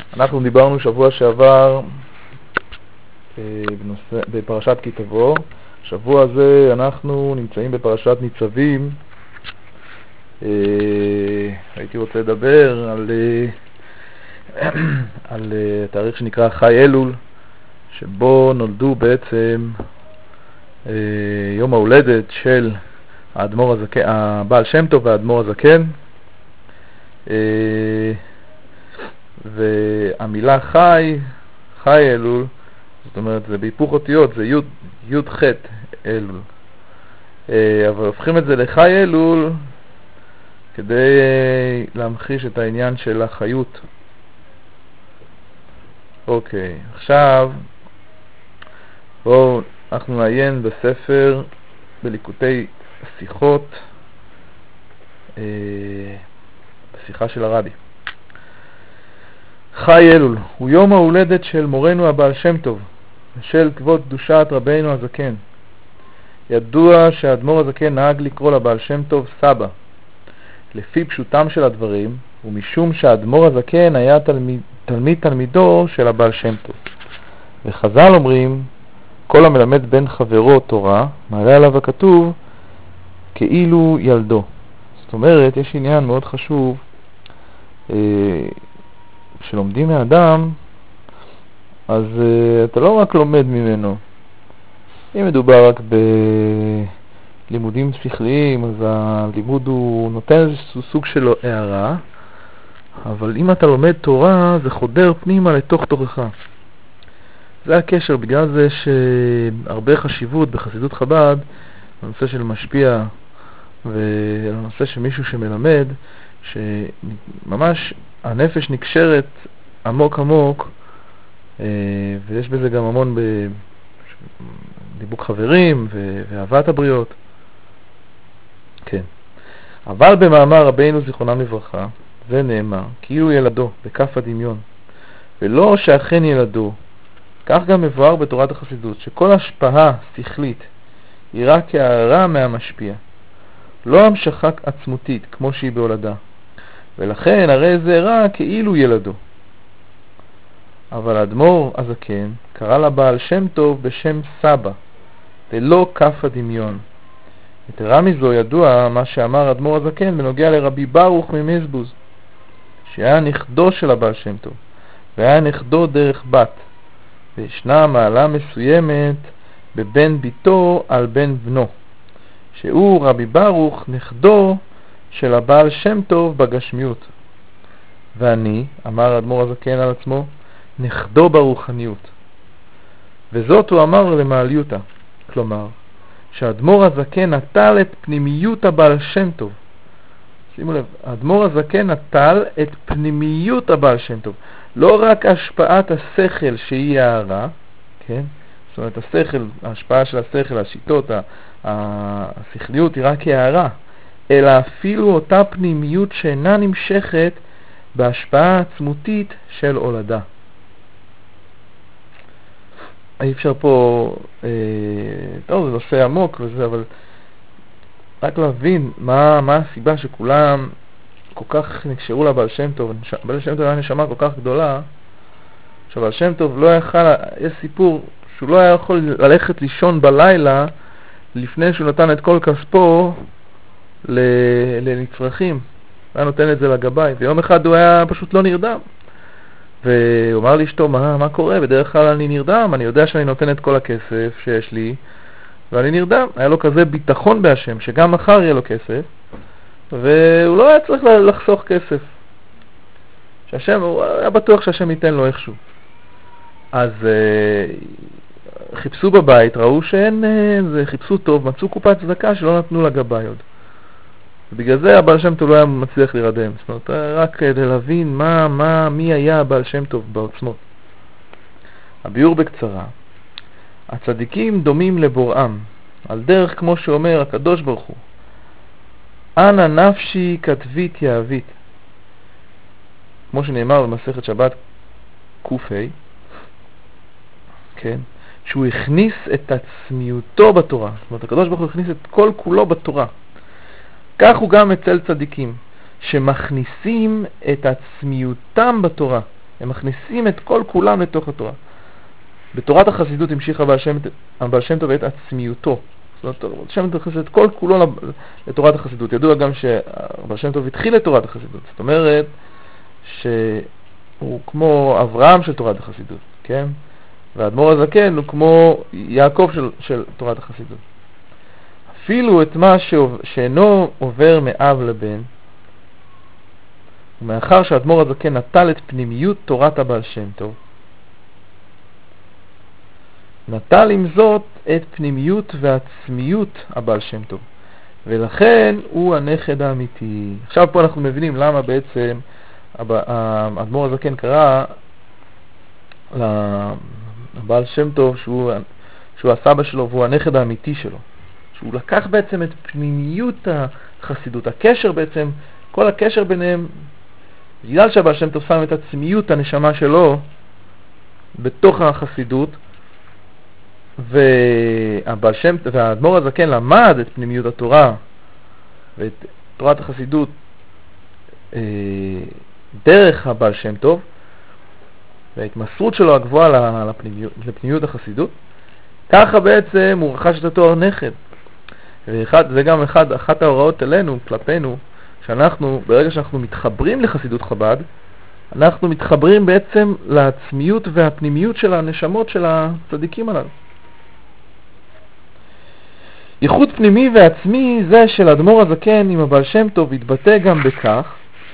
אנחנו דיברנו שבוע שעבר בפרשת כי תבוא. שבוע הזה אנחנו נמצאים בפרשת ניצבים. הייתי רוצה לדבר על תאריך שנקרא חי אלול, שבו נולדו בעצם יום ההולדת של האדמו"ר הזקן, הבעל שם טוב והאדמו"ר הזקן. והמילה חי אלול, זאת אומרת זה בהיפוך אותיות, זה י' ח' אלול, אבל הופכים את זה לחי אלול כדי להמחיש את העניין של החיות. אוקיי, עכשיו בואו אנחנו נעיין בספר בליקוטי שיחות, בשיחה של הרבי. חי אלול הוא יום ההולדת של מורנו הבעל שם טוב ושל כבוד קדושת רבינו הזקן. ידוע שהאדמו"ר הזקן נהג לקרוא לבעל שם טוב סבא לפי פשוטם של הדברים, ומשום שהאדמו"ר הזקן היה תלמידו של הבעל שם טוב. וחז"ל אומרים, כל המלמד בן חברו תורה מעלה עליו הכתוב כאילו ילדו. זאת אומרת, יש עניין מאוד חשוב כשלומדים מאדם, אז אתה לא רק לומד ממנו. אם מדובר רק בלימודים שכליים, אז הלימוד הוא נותן איזשהו סוג של הערה, אבל אם אתה לומד תורה, זה חודר פנימה לתוך תוכך. זה הקשר, בגלל זה יש הרבה חשיבות בחסידות חב"ד, בנושא של משפיע, ובנושא של מישהו שמלמד, שממש הנפש נקשרת עמוק עמוק, ויש בזה גם המון בדיבוק חברים ואהבת הבריות. כן. אבל במאמר רבינו זיכרונם לברכה, זה נאמר, כאילו ילדו, בכף הדמיון, ולא שאכן ילדו. כך גם מבואר בתורת החסידות, שכל השפעה שכלית היא רק הערה מהמשפיע, לא המשכה עצמותית כמו שהיא בהולדה. ולכן הרי זה רע כאילו ילדו. אבל האדמו"ר הזקן קרא לבעל שם טוב בשם סבא, ולא כף הדמיון. יתרה מזו ידוע מה שאמר האדמו"ר הזקן בנוגע לרבי ברוך ממזבוז, שהיה נכדו של הבעל שם טוב, והיה נכדו דרך בת, וישנה מעלה מסוימת בבן ביתו על בן בנו, שהוא רבי ברוך נכדו של הבעל שם טוב בגשמיות. ואני, אמר האדמו"ר הזקן על עצמו, נכדו ברוחניות. וזאת הוא אמר למעליותה. כלומר, שהאדמו"ר הזקן נטל את פנימיות הבעל שם טוב. שימו לב, האדמו"ר הזקן נטל את פנימיות הבעל שם טוב. לא רק השפעת השכל שהיא הערה, כן? זאת אומרת, השכל, ההשפעה של השכל, השיטות, השכליות היא רק הערה, אלא אפילו אותה פנימיות שאינה נמשכת בהשפעה עצמותית של הולדה. אי אפשר פה, טוב, זה נושא עמוק וזה, אבל רק להבין מה הסיבה שכולם כל כך נקשרו לבעל שם טוב. בעל שם טוב היה נשמה כל כך גדולה, שבעל שם טוב לא יכל, יש סיפור שהוא לא היה יכול ללכת לישון בלילה לפני שהוא נתן את כל כספו לנצרכים. היה נותן את זה לגבאי, ויום אחד הוא היה פשוט לא נרדם, והוא אמר לאשתו, מה קורה? בדרך כלל אני נרדם, אני יודע שאני נותן את כל הכסף שיש לי ואני נרדם. היה לו כזה ביטחון בהשם שגם מחר יהיה לו כסף, והוא לא היה צריך לחסוך כסף, שהשם, הוא היה בטוח שהשם ייתן לו איכשהו. אז חיפשו בבית, ראו שאין, חיפשו טוב, מצאו קופת צדקה שלא נתנו לגבאי עוד. ובגלל זה הבעל שם טוב לא היה מצליח להירדם. זאת אומרת, רק כדי להבין מי היה הבעל שם טוב בעוצמות. הביאור בקצרה. הצדיקים דומים לבוראם, על דרך כמו שאומר הקדוש ברוך הוא, אנא נפשי כתבית יאבית. כמו שנאמר במסכת שבת ק"ה, כן? שהוא הכניס את עצמיותו בתורה. זאת אומרת, הקדוש ברוך הוא הכניס את כל כולו בתורה. כך הוא גם אצל צדיקים, שמכניסים את עצמיותם בתורה. הם מכניסים את כל כולם לתוך התורה. בתורת החסידות המשיך הבעל שם טוב את עצמיותו. זאת אומרת, הבעל שם טוב הכניס את כל כולו לתורת החסידות. ידוע גם שהבעל שם טוב התחיל את תורת החסידות. זאת אומרת שהוא כמו אברהם של תורת החסידות, כן? והאדמו"ר הזקן הוא כמו יעקב של תורת החסידות. אפילו את מה שאינו עובר מאב לבן, ומאחר שהאדמו"ר הזקן נטל את פנימיות תורת הבעל שם טוב, נטל עם זאת את פנימיות ועצמיות הבעל שם טוב, ולכן הוא הנכד האמיתי. עכשיו פה אנחנו מבינים למה בעצם האדמו"ר הזקן קרא לבעל שם טוב שהוא הסבא שלו והוא הנכד האמיתי שלו, שהוא לקח בעצם את פנימיות החסידות, הקשר בעצם, כל הקשר ביניהם, בגלל שהבעל שם טוב שם את עצמיות הנשמה שלו בתוך החסידות, והאדמו"ר הזקן למד את פנימיות התורה ואת תורת החסידות דרך הבעל שם טוב, וההתמסרות שלו הגבוהה לפנימיות החסידות, ככה בעצם הוא רכש את התואר נכד. זה גם אחת ההוראות אלינו, כלפינו, שאנחנו, ברגע שאנחנו מתחברים לחסידות חב"ד, אנחנו מתחברים בעצם לעצמיות והפנימיות של הנשמות של הצדיקים הללו. ייחוד פנימי ועצמי זה של אדמו"ר הזקן עם הבעל שם טוב התבטא גם בכך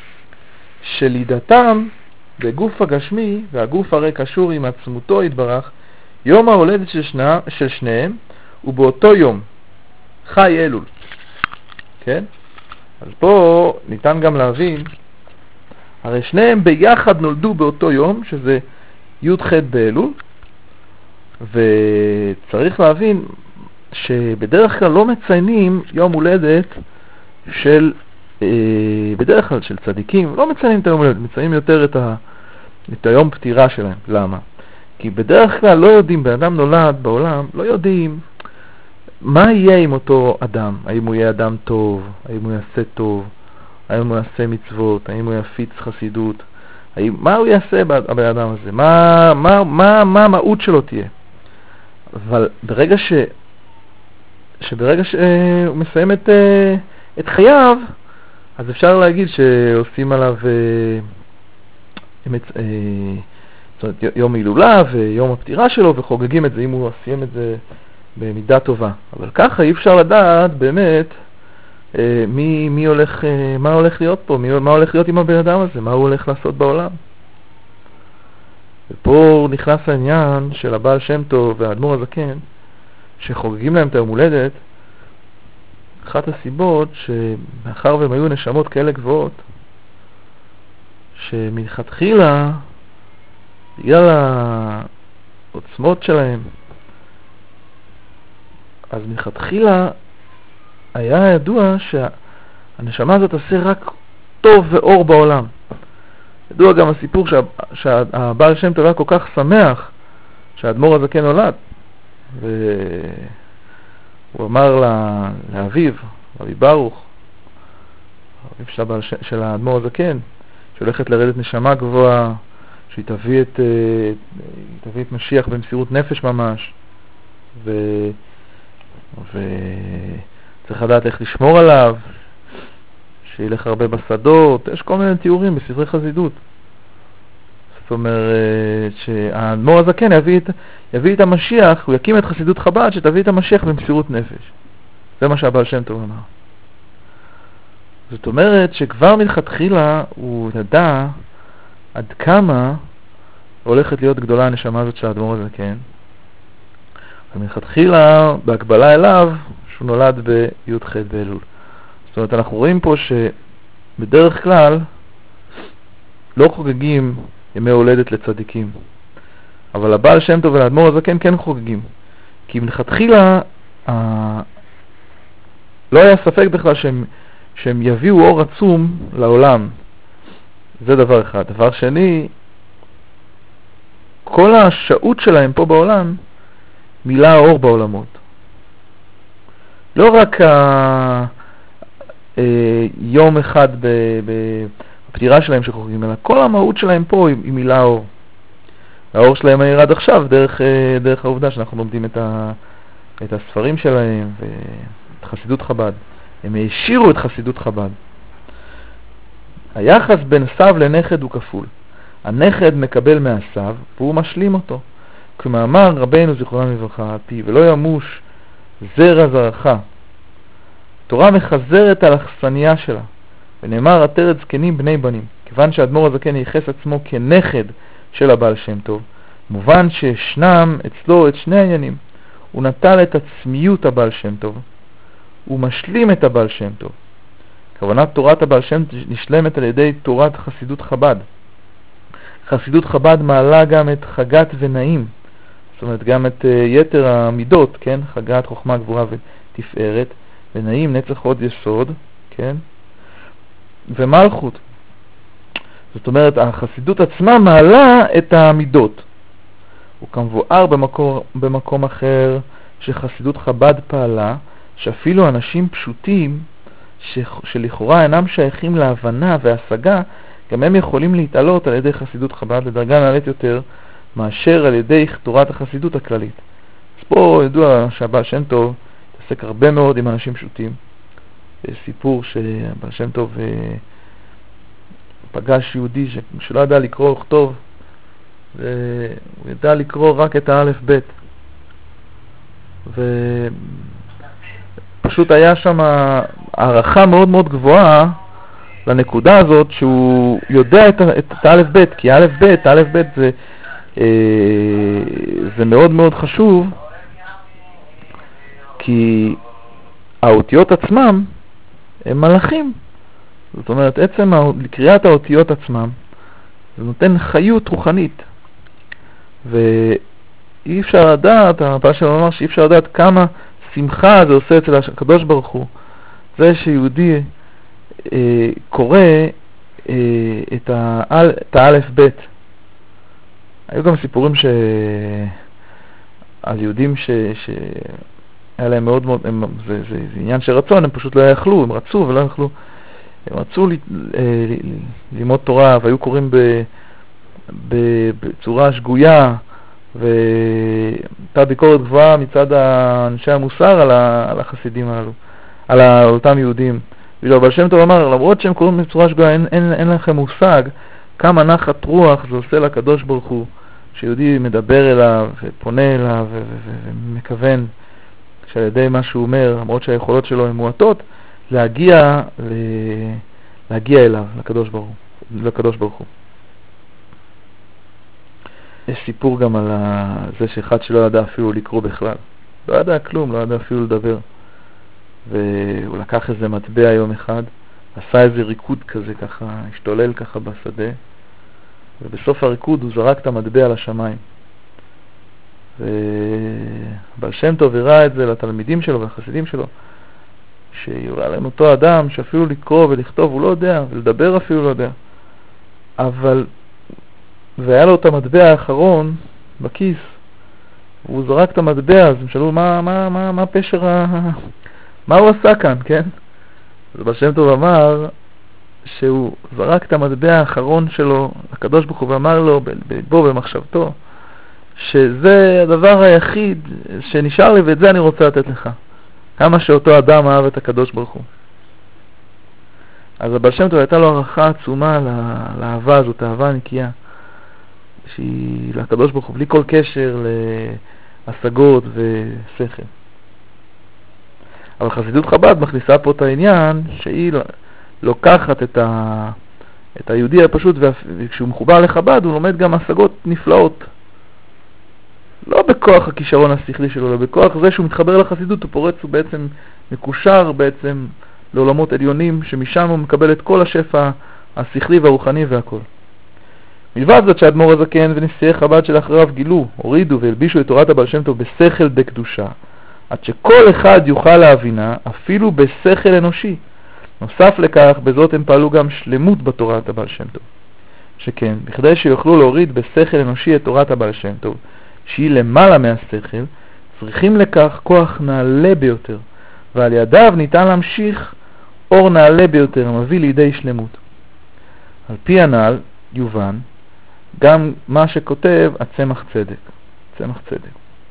שלידתם בגוף הגשמי והגוף הרי קשור עם עצמותו התברך, יום ההולדת של שניהם הוא באותו יום, חי אלול. כן? אז פה ניתן גם להבין, הרי שניהם ביחד נולדו באותו יום, שזה י"ח באלול, וצריך להבין שבדרך כלל לא מציינים יום הולדת של, בדרך כלל של צדיקים, לא מציינים את היום הולדת, מציינים יותר את היום פטירה שלהם. למה? כי בדרך כלל לא יודעים, בן אדם נולד בעולם, לא יודעים מה יהיה עם אותו אדם, האם הוא יהיה אדם טוב, האם הוא יעשה טוב, האם הוא יעשה מצוות, האם הוא יפיץ חסידות, מה הוא יעשה הבן אדם הזה, מה המהות שלו תהיה. אבל ברגע שהוא מסיים את חייו, אז אפשר להגיד שעושים עליו יום הילולה ויום הפטירה שלו וחוגגים את זה אם הוא סיים את זה במידה טובה. אבל ככה אי אפשר לדעת באמת מה הולך להיות פה, מה הולך להיות עם הבן אדם הזה, מה הוא הולך לעשות בעולם. ופה נכנס העניין של הבעל שם טוב והאדמו"ר הזקן שחוגגים להם את היום הולדת. אחת הסיבות שמאחר והם היו נשמות כאלה גבוהות, שמלכתחילה בגלל העוצמות שלהם, אז מלכתחילה היה ידוע שהנשמה הזאת עושה רק טוב ואור בעולם. ידוע גם הסיפור שהבעל שם טוב היה כל כך שמח שהאדמו"ר הזקן נולד, והוא אמר לאביו, רבי ברוך, אביו של האדמו"ר הזקן, שהולכת לרדת נשמה גבוהה, שהיא תביא את משיח במסירות נפש ממש, וצריך לדעת איך לשמור עליו, שילך הרבה בשדות, יש כל מיני תיאורים בספרי חסידות. זאת אומרת שהאדמו"ר הזקן יביא את המשיח, הוא יקים את חסידות חב"ד שתביא את המשיח במסירות נפש. זה מה שהבעל שם טוב אמר. זאת אומרת שכבר מלכתחילה הוא ידע עד כמה הולכת להיות גדולה הנשמה הזאת של האדמו"ר הזקן. ומלכתחילה בהקבלה אליו שהוא נולד בי"ח באלול. זאת אומרת אנחנו רואים פה שבדרך כלל לא חוגגים ימי הולדת לצדיקים, אבל הבעל שם טוב והאדמו"ר הזקן כן חוגגים, כי מלכתחילה לא היה ספק בכלל שהם יביאו אור עצום לעולם. זה דבר אחד. דבר שני, כל השעות שלהם פה בעולם מילא האור בעולמות. לא רק יום אחד הפטירה שלהם שחוגגים, אלא כל המהות שלהם פה היא מילה האור. האור שלהם היה עד עכשיו דרך העובדה שאנחנו לומדים את הספרים שלהם ואת חסידות חב"ד. הם השאירו את חסידות חב"ד. היחס בין סב לנכד הוא כפול. הנכד מקבל מהסב והוא משלים אותו. כמאמר רבינו זיכרונם לברכה, על פי ולא ימוש זרע זרעך. התורה מחזרת על האכסניה שלה, ונאמר עטרת זקנים בני בנים. כיוון שהאדמו"ר הזקן ייחס עצמו כנכד של הבעל שם טוב, מובן שישנם אצלו את שני העניינים. הוא נטל את עצמיות הבעל שם טוב, הוא משלים את הבעל שם טוב. כוונת תורת הבעל שם נשלמת על ידי תורת חסידות חב"ד. חסידות חב"ד מעלה גם את חגת ונעים, זאת אומרת גם את יתר המידות, כן? חגת, חוכמה, גבורה ותפארת, ונעים, נצח, הוד, יסוד, כן? ומלכות. זאת אומרת, החסידות עצמה מעלה את המידות. הוא כמבואר במקום אחר שחסידות חב"ד פעלה, שאפילו אנשים פשוטים שלכאורה אינם שייכים להבנה והשגה, גם הם יכולים להתעלות על ידי חסידות חב"ד לדרגה נעלית יותר מאשר על ידי תורת החסידות הכללית. אז פה ידוע שהבעל שם טוב התעסק הרבה מאוד עם אנשים פשוטים. יש סיפור שהבעל שם טוב פגש יהודי שלא ידע לקרוא וכתוב, והוא ידע לקרוא רק את האלף בית, ופשוט היה שם הערכה מאוד מאוד גבוהה לנקודה הזאת שהוא יודע את האלף בית, כי האלף בית זה מאוד מאוד חשוב, כי האותיות עצמם הם מלאכים. זאת אומרת, עצם קריאת האותיות עצמם זה נותן חיות רוחנית, ואי אפשר לדעת, הרב שלנו אומר שאי אפשר לדעת כמה שמחה זה עושה אצל הקדוש ברוך הוא, זה שיהודי קורא את האלף בית. היו גם סיפורים על יהודים שהיה להם מאוד מאוד, זה עניין של רצון, הם פשוט לא יכלו, הם רצו ולא יכלו, הם רצו ללמוד תורה והיו קוראים בצורה שגויה, והייתה ביקורת גבוהה מצד אנשי המוסר על החסידים הללו, על אותם יהודים. ואילו הבעל שם טוב אמר, למרות שהם קוראים בצורה שגויה, אין לכם מושג כמה נחת רוח זה עושה לקדוש ברוך הוא, שיהודי מדבר אליו ופונה אליו ומכוון שעל ידי מה שהוא אומר, למרות שהיכולות שלו הן מועטות, להגיע אליו, לקדוש ברוך הוא. יש סיפור גם על זה שאחד שלא ידע אפילו לקרוא בכלל. לא ידע כלום, לא ידע אפילו לדבר. והוא לקח איזה מטבע יום אחד, עשה איזה ריקוד כזה ככה, השתולל ככה בשדה, ובסוף הריקוד הוא זרק את המטבע לשמיים. ובעל שם טוב הראה את זה לתלמידים שלו והחסידים שלו, שיורה להם אותו אדם שאפילו לקרוא ולכתוב הוא לא יודע, ולדבר אפילו לא יודע. אבל והיה לו את המטבע האחרון בכיס, והוא זרק את המטבע, אז הם שאלו מה פשר מה הוא עשה כאן, כן? אז בעל שם טוב אמר שהוא זרק את המטבע האחרון שלו לקדוש ברוך הוא ואמר לו בו במחשבתו שזה הדבר היחיד שנשאר לי ואת זה אני רוצה לתת לך. כמה שאותו אדם אהב את הקדוש ברוך הוא. אז הבעל שם טוב הייתה לו הערכה עצומה לאהבה הזאת, האהבה הנקייה שהיא לקדוש ברוך הוא בלי כל קשר להשגות ושכל. אבל חסידות חב"ד מכניסה פה את העניין שהיא לוקחת את היהודי הפשוט, וכשהוא מחובר לחב"ד הוא לומד גם השגות נפלאות. לא בכוח הכישרון השכלי שלו, אלא בכוח זה שהוא מתחבר לחסידות, הוא פורץ, הוא בעצם מקושר בעצם לעולמות עליונים, שמשם הוא מקבל את כל השפע השכלי והרוחני והכל. מלבד זאת שהאדמו"ר הזקן ונשיאי חב"ד שלאחריו גילו, הורידו והלבישו את תורת הבעל שם טוב בשכל בקדושה, עד שכל אחד יוכל להבינה אפילו בשכל אנושי. נוסף לכך, בזאת הם פעלו גם שלמות בתורת הבעל שם טוב. שכן, בכדי שיוכלו להוריד בשכל אנושי את תורת הבעל שם טוב, שהיא למעלה מהשכל, צריכים לכך כוח נעלה ביותר, ועל ידיו ניתן להמשיך אור נעלה ביותר, המביא לידי שלמות. על פי הנ"ל יובן גם מה שכותב הצמח צדק. צמח צדק.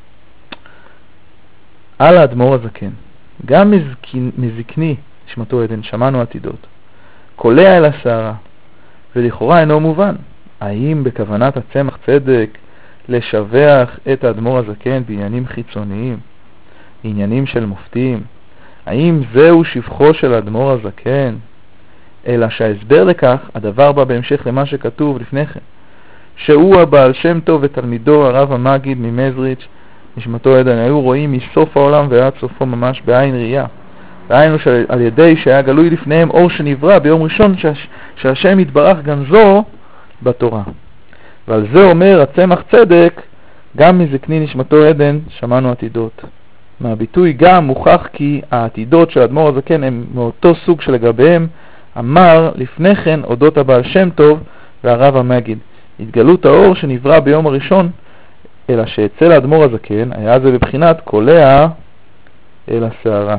על האדמו"ר הזקן, גם מזקני נשמתו עדן, שמענו עתידות, קולע אל השערה, ולכאורה אינו מובן. האם בכוונת הצמח צדק לשבח את האדמו"ר הזקן בעניינים חיצוניים, עניינים של מופתים? האם זהו שבחו של האדמו"ר הזקן? אלא שההסבר לכך, הדבר בא בהמשך למה שכתוב לפני כן, שהוא הבעל שם טוב ותלמידו הרב המגיד ממזריץ' נשמתו עדן, היו רואים מסוף העולם ועד סופו ממש בעין ראייה. והיינו שעל ידי שהיה גלוי לפניהם אור שנברא ביום ראשון שהשם יתברך גנזו בתורה. ועל זה אומר הצמח צדק, גם מזקני נשמתו עדן שמענו עתידות. מהביטוי גם מוכח כי העתידות של האדמו"ר הזקן הם מאותו סוג שלגביהם אמר לפני כן אודות הבעל שם טוב והרב המגיד. התגלות האור שנברא ביום הראשון, אלא שאצל האדמו"ר הזקן היה זה בבחינת קולע אל השערה.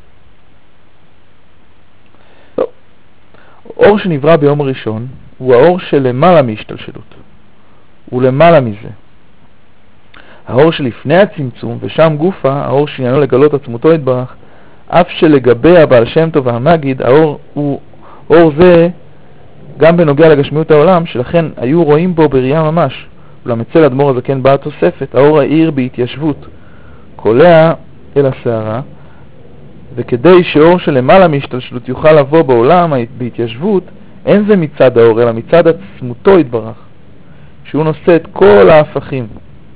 אור שנברא ביום הראשון הוא האור שלמעלה מהשתלשלות, הוא למעלה מזה. האור שלפני הצמצום, ושם גופה, האור שעניינו לגלות עצמותו יתברך, אף שלגבי הבעל שם טוב והמגיד, האור הוא אור זה גם בנוגע לגשמיות העולם, שלכן היו רואים בו בראייה ממש. אולם אצל האדמו"ר הזקן באה תוספת, האור העיר בהתיישבות, קולע אל השערה, וכדי שאור שלמעלה מהשתלשלות יוכל לבוא בעולם בהתיישבות, אין זה מצד האור, אלא מצד עצמותו יתברך, שהוא נושא את כל ההפכים.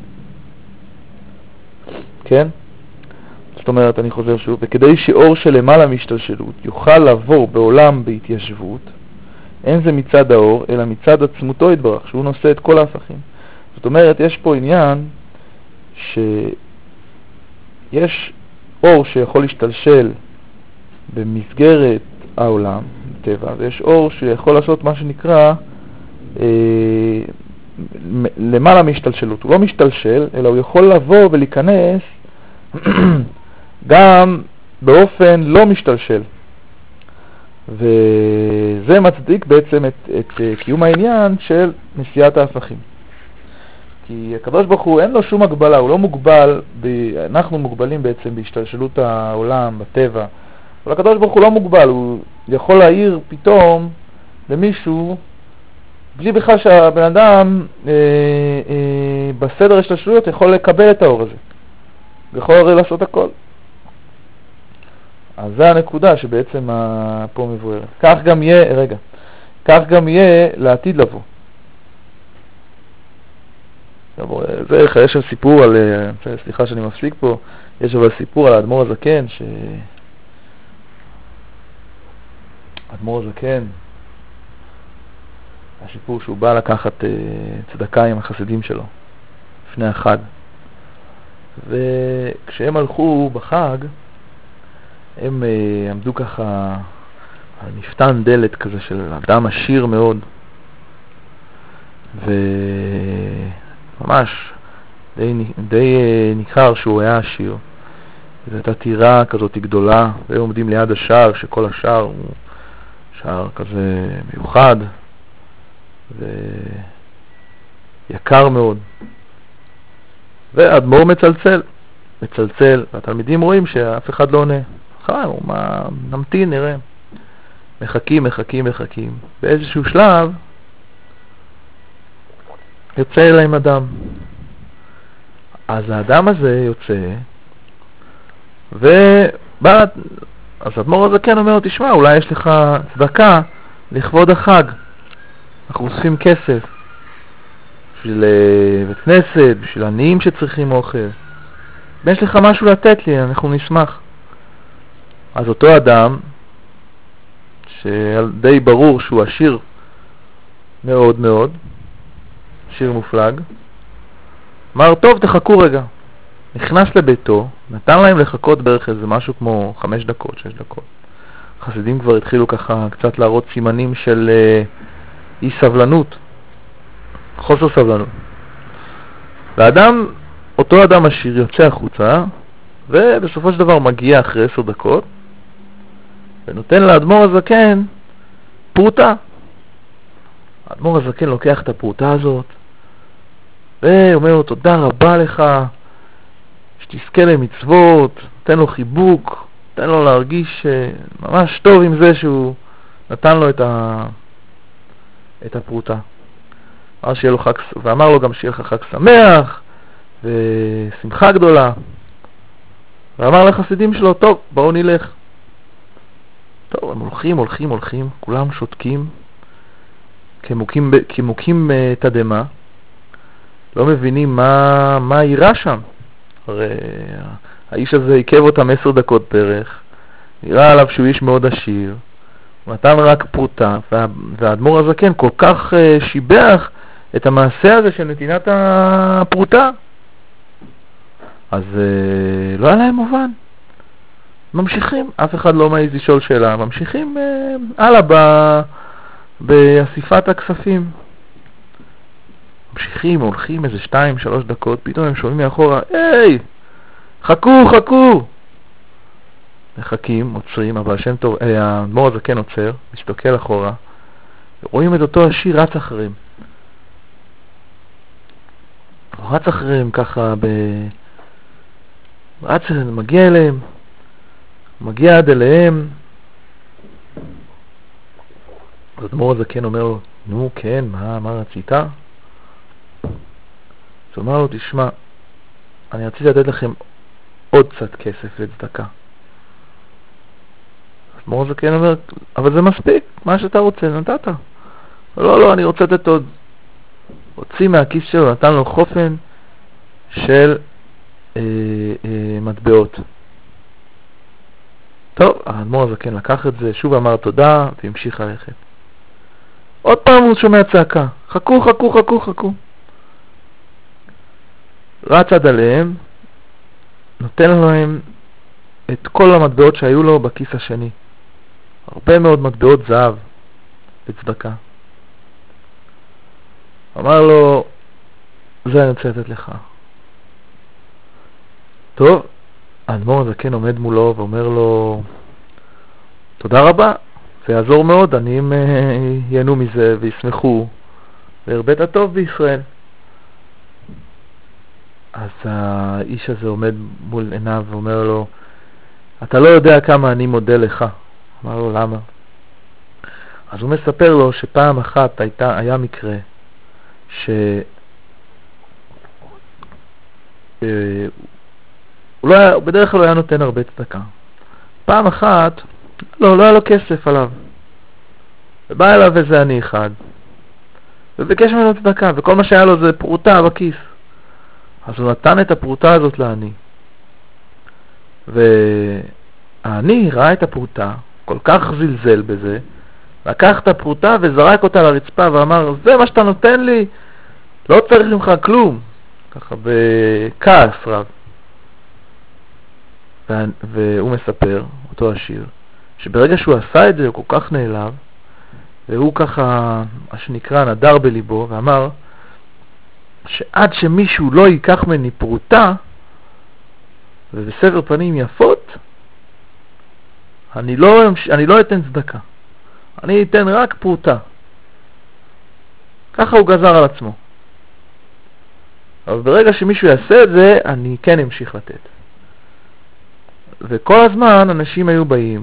כן? זאת אומרת, אני חוזר שוב, וכדי שאור שלמעלה מהשתלשלות יוכל לבוא בעולם בהתיישבות, אין זה מצד האור, אלא מצד עצמותו יתברך, שהוא נושא את כל ההפכים. זאת אומרת, יש פה עניין שיש אור שיכול להשתלשל במסגרת העולם, בטבע, ויש אור שיכול לעשות מה שנקרא למעלה מהשתלשלות. הוא לא משתלשל, אלא הוא יכול לבוא ולהיכנס גם באופן לא משתלשל. וזה מצדיק בעצם את קיום העניין של נשיאת ההפכים. כי הקדוש ברוך הוא אין לו שום הגבלה, הוא לא מוגבל, אנחנו מוגבלים בעצם בהשתלשלות העולם, בטבע. אבל הקדוש ברוך הוא לא מוגבל, הוא יכול להעיר פתאום למישהו, בלי בכלל שהבן אדם בסדר השתלשלויות יכול לקבל את האור הזה. ויכול הרי לעשות הכל. אז זה הנקודה שבעצם פה מבוארת. כך גם יהיה לעתיד לבוא. זה יש שם סיפור על, סליחה שאני מפסיק פה, יש אבל סיפור על האדמו"ר הזקן, האדמו"ר הזקן, הסיפור שהוא בא לקחת צדקה עם החסידים שלו לפני החג. וכשהם הלכו בחג, הם עמדו ככה על מפתן דלת כזה של אדם עשיר מאוד, וממש די ניכר שהוא היה עשיר. זו הייתה טירה כזאת גדולה, והם עומדים ליד השער, שכל השער הוא שער כזה מיוחד ויקר מאוד. והאדמו"ר מצלצל, והתלמידים רואים שאף אחד לא עונה. נמתין, נראה. מחכים. באיזשהו שלב יוצא אליהם אדם. אז האדם הזה יוצא, אז האדמו"ר הזה כן אומר לו, תשמע, אולי יש לך צדקה לכבוד החג. אנחנו אוספים כסף בשביל בית כנסת, בשביל עניים שצריכים אוכל. אם יש לך משהו לתת לי, אנחנו נשמח. אז אותו אדם, שדי ברור שהוא עשיר מאוד מאוד, עשיר מופלג, אמר, טוב, תחכו רגע. נכנס לביתו, נתן להם לחכות בערך איזה משהו כמו 5 דקות, 6 דקות. החסידים כבר התחילו ככה קצת להראות סימנים של אי סבלנות, חוסר סבלנות. אותו אדם עשיר יוצא החוצה, ובסופו של דבר מגיע אחרי 10 דקות, ונותן לאדמו"ר הזקן פרוטה. האדמו"ר הזקן לוקח את הפרוטה הזאת, ואומר לו, תודה רבה לך, שתזכה למצוות, תן לו חיבוק, תן לו להרגיש ממש טוב עם זה שהוא נתן לו את הפרוטה. ואמר לו גם שיהיה לך חג שמח ושמחה גדולה. ואמר לחסידים שלו, טוב, בואו נלך. טוב, הם הולכים, כולם שותקים כמוקים תדמה, לא מבינים מה יירה שם. הרי האיש הזה עיכב אותם 10 דקות בערך, נראה עליו שהוא איש מאוד עשיר, הוא נתן רק פרוטה, והאדמו"ר הזקן כל כך שיבח את המעשה הזה של נתינת הפרוטה. אז לא היה להם מובן. ממשיכים, אף אחד לא מעז לשאול שאלה, ממשיכים הלאה באסיפת הכספים. ממשיכים, הולכים איזה 2-3 דקות, פתאום הם שומעים מאחורה, היי, חכו. מחכים, עוצרים, אבל האדמו"ר הזקן עוצר, מסתכל אחורה, ורואים את אותו עשיר רץ אחריהם. הוא רץ אחריהם ככה, מגיע אליהם, מגיע עד אליהם. האדמו"ר הזקן אומר לו, נו כן, מה רצית? אז הוא אומר לו, תשמע, אני רציתי לתת לכם עוד קצת כסף לצדקה. האדמו"ר הזקן אומר, אבל זה מספיק, מה שאתה רוצה, נתת. לא, אני רוצה לתת עוד. הוציא מהכיס שלו, נתן לו חופן של מטבעות. טוב, האדמו"ר הזקן לקח את זה, שוב אמר תודה, והמשיך ללכת. עוד פעם הוא שומע צעקה, חכו. רץ עד עליהם, נותן להם את כל המטבעות שהיו לו בכיס השני. הרבה מאוד מטבעות זהב לצדקה. אמר לו, זה אני רוצה לתת לך. טוב, האדמו"ר הזקן עומד מולו ואומר לו, תודה רבה, זה יעזור מאוד, עניים ייהנו מזה וישמחו, והרבית הטוב בישראל. אז האיש הזה עומד מול עיניו ואומר לו, אתה לא יודע כמה אני מודה לך. אמר לו, למה? אז הוא מספר לו שפעם אחת היה מקרה בדרך כלל הוא היה נותן הרבה צדקה. פעם אחת לא היה לו כסף עליו, ובא אליו איזה עני אחד וביקש ממנו צדקה, וכל מה שהיה לו זה פרוטה בכיס. אז הוא נתן את הפרוטה הזאת לעני, והעני ראה את הפרוטה, כל כך זלזל בזה, לקח את הפרוטה וזרק אותה לרצפה ואמר, זה מה שאתה נותן לי? לא צריך ממך כלום. ככה בכעס רב. והוא מספר, אותו עשיר, שברגע שהוא עשה את זה הוא כל כך נעלב, והוא ככה, מה שנקרא, נדר בליבו, ואמר שעד שמישהו לא ייקח מני פרוטה ובסבר פנים יפות, אני לא אתן צדקה, אני אתן רק פרוטה. ככה הוא גזר על עצמו. אבל ברגע שמישהו יעשה את זה, אני כן אמשיך לתת. וכל הזמן אנשים היו באים,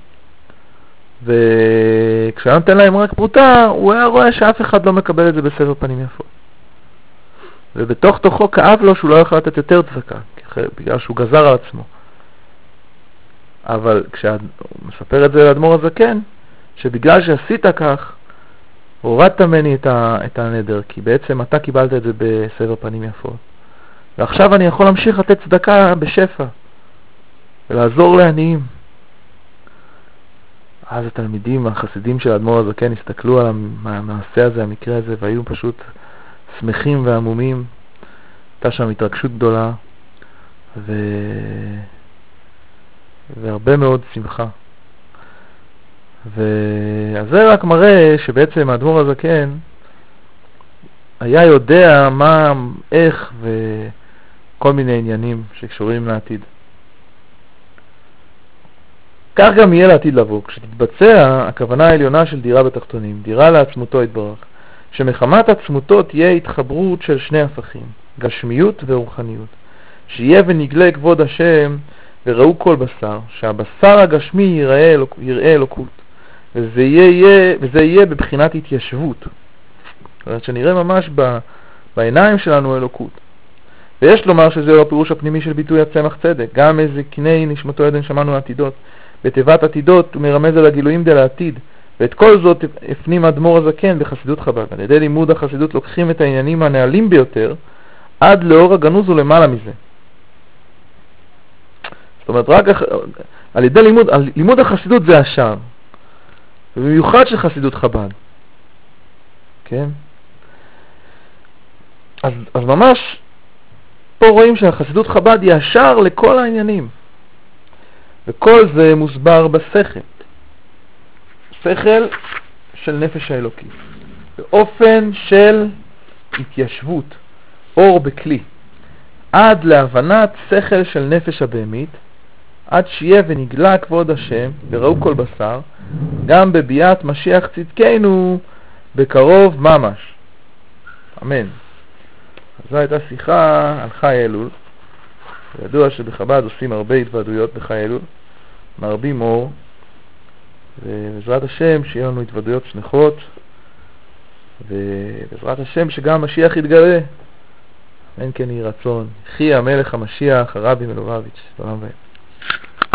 וכשאני נותן להם רק פרוטה, הוא היה רואה שאף אחד לא מקבל את זה בסבר פנים יפות. ובתוך תוכו כאב לו שהוא לא יכול לתת יותר צדקה, בגלל שהוא גזר על עצמו. אבל כשהוא מספר את זה לאדמו"ר הזקן, שבגלל שעשית כך, הורדת ממני את הנדר, כי בעצם אתה קיבלת את זה בסבר פנים יפות. ועכשיו אני יכול להמשיך לתת צדקה בשפע, ולעזור לעניים. אז התלמידים והחסידים של האדמו"ר הזקן הסתכלו על המעשה הזה, המקרה הזה, והיו פשוט שמחים ועמומים. הייתה שם התרגשות גדולה, והרבה מאוד שמחה. אז זה רק מראה שבעצם האדמו"ר הזקן היה יודע איך וכל מיני עניינים שקשורים לעתיד. כך גם יהיה לעתיד לבוא, כשתתבצע הכוונה העליונה של דירה בתחתונים, דירה לעצמותו יתברך, שמחמת עצמותו תהיה התחברות של שני הפכים, גשמיות ורוחניות, שיהיה ונגלה כבוד השם וראו כל בשר, שהבשר הגשמי יראה אלוקות, וזה יהיה בבחינת התיישבות. זאת אומרת שנראה ממש בעיניים שלנו אלוקות. ויש לומר שזה לא הפירוש הפנימי של ביטוי הצמח צדק, גם איזה קני נשמתו עדן שמענו עתידות. בתיבת עתידות הוא מרמז על הגילויים דלעתיד, ואת כל זאת הפנים אדמו"ר הזקן בחסידות חב"ד. על ידי לימוד החסידות לוקחים את העניינים הנעלים ביותר, עד לאור הגנוז ולמעלה מזה. זאת אומרת, רק על ידי לימוד החסידות זה השער, ובמיוחד של חסידות חב"ד. כן? אז ממש פה רואים שהחסידות חב"ד היא השער לכל העניינים. וכל זה מוסבר בשכל. שכל של נפש האלוקית. באופן של התיישבות, אור בכלי. עד להבנת שכל של נפש הבהמית, עד שיהיה ונגלה כבוד השם וראו כל בשר, גם בביאת משיח צדקנו בקרוב ממש. אמן. זו הייתה שיחה על חי אלול. ידוע שבחב"ד עושים הרבה התוודויות בחי אלול, מרבים אור, ובעזרת השם שיהיה לנו התוודויות שמחות, ובעזרת השם שגם המשיח יתגלה. אמן כן יהי רצון. יחי המלך המשיח הרבי מלובביץ'. שלום בהם.